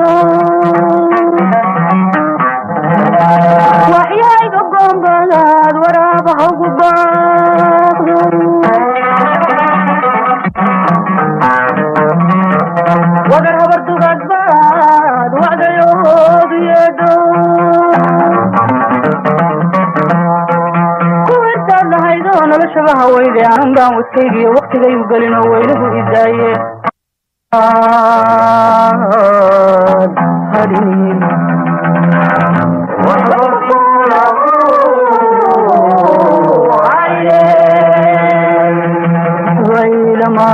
وحياي قبضان بلاد ورابها وقباض وقرها برضو قدباد وعد يوض يدو كوينتان لهايدون لشبها ويدي عنبان وسكيبي وقت ذي وقلنا ويله إداية هدين ويلما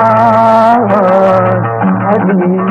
هدين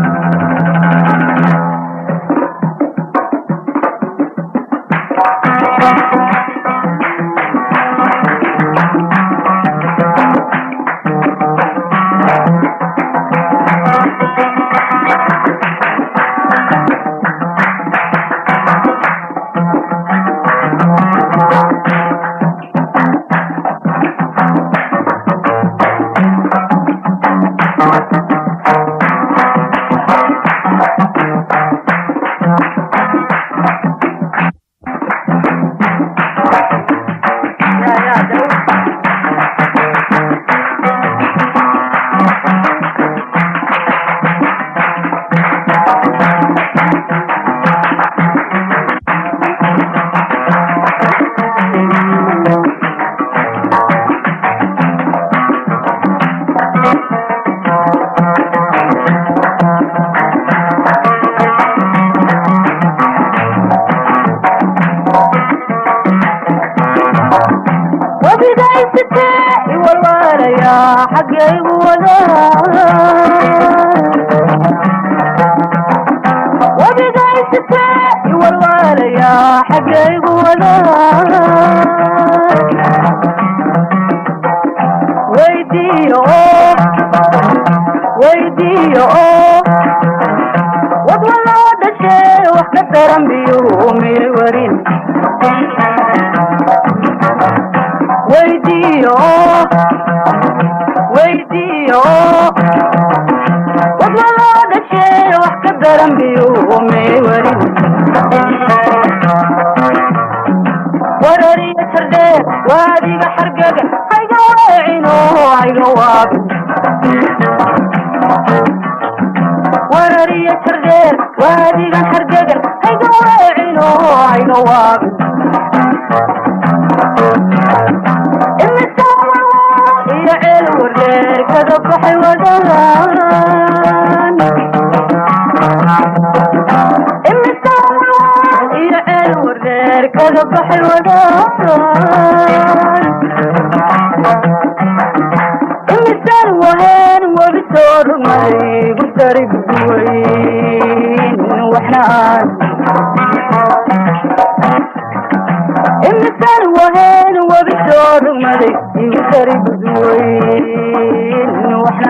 حقي وبداية التاء والوالد يا حقي ويديو وضولا ودشي وحنا ترم بيومي ورين ويديو وضولا ودشي وحنا ترم بيومي ورين وراري سردي وادي بحرقك هيدا وعينو هيدا وابي وراري سردي وادي بحرقك هيدا وعينو هيدا وابي المساوى يا عيل ورير كذا بحي ودان كذا بحر ودان المثال وهين وبسور مالي بسري بدوين واحنا المثال وهين وبسور مالي بسري بدوين واحنا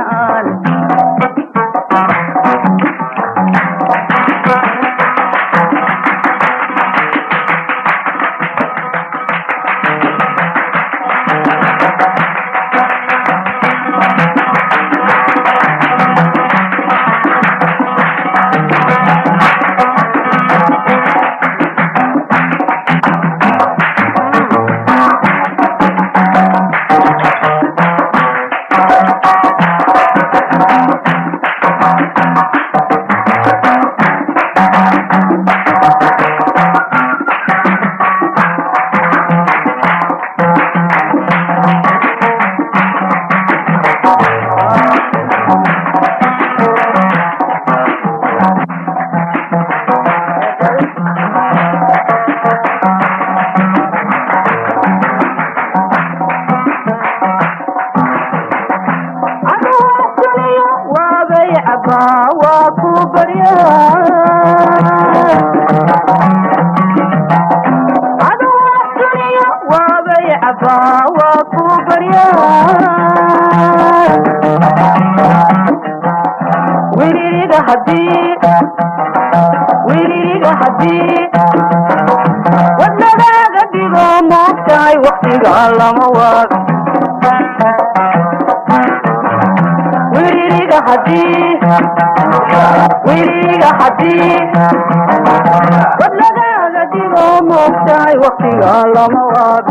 وقتي الله مواد ويريد wiliga hadii wadlagaaga digo moogtahay waqtiga lama waado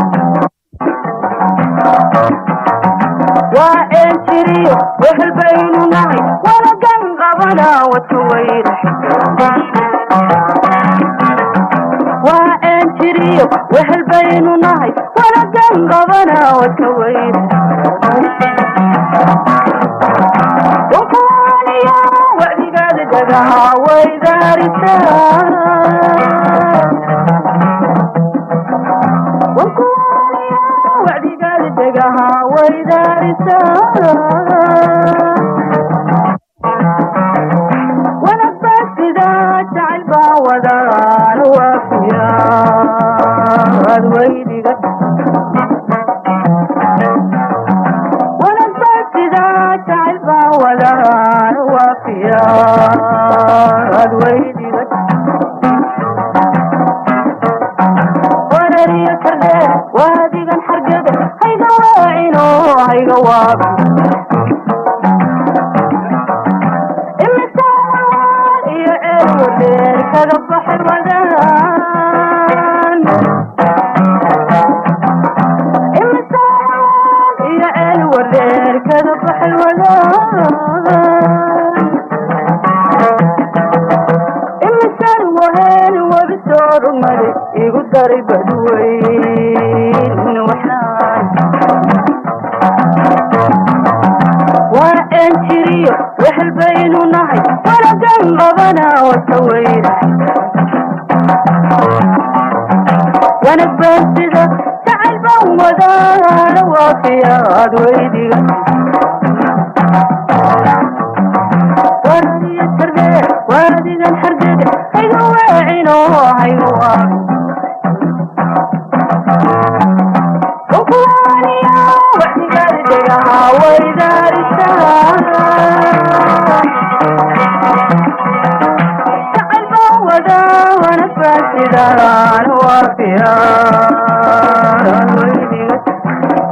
waa een jiriyo wehel baynu nahay walagan qabana wata weyda waa een jiriyo wehel baynu nahay walagan qabana wata weyda wadigaada dagaha waydaarisaa wadigaada dagaha waydaarisaa wanagba sida jacayl baa wadaan waafiyaad waydiga wanagba sida jacayl baa wadaan waafiyaad waydiga wanariyo kardhe waadigan xargada hayga waacino hayga waabi imisaal iyo ceel wadeer kaga baxay wadaan imisaal iyo ceel wadeer kaga baxay wadaan imisan waheen wabisoo rugmaday igu daray badweyn waxaan waa een jiriyo wehel baynu nahay walagan qabana wata weyda wanag baan sida jacayl baan wadaana waafiyaad weydiga waradiyo tarbe waadigan xargada hayga waacino hayga waabi ukuwaaniya wadigaada degaha waydaarisaa jacayl baan wadaa wanag baan sidaan waafiyaad weydiga